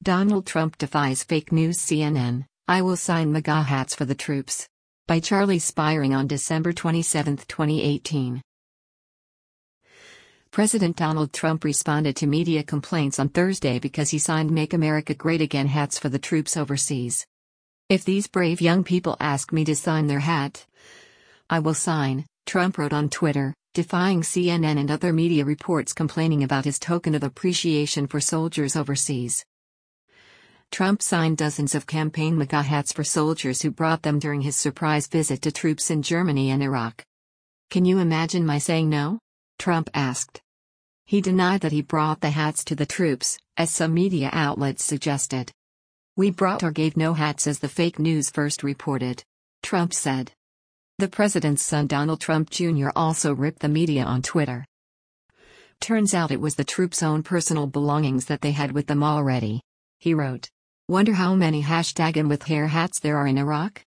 Donald Trump defies fake news. CNN, I will sign MAGA hats for the troops. By Charlie Spiring on December 27, 2018. President Donald Trump responded to media complaints on Thursday because he signed Make America Great Again hats for the troops overseas. If these brave young people ask me to sign their hat, I will sign, Trump wrote on Twitter, defying CNN and other media reports complaining about his token of appreciation for soldiers overseas. Trump signed dozens of campaign MAGA hats for soldiers who brought them during his surprise visit to troops in Germany and Iraq. Can you imagine my saying no? Trump asked. He denied that he brought the hats to the troops, as some media outlets suggested. We brought or gave no hats, as the fake news first reported, Trump said. The president's son Donald Trump Jr. also ripped the media on Twitter. Turns out it was the troops' own personal belongings that they had with them already. He wrote. Wonder how many #ImWithHair hats there are in Iraq?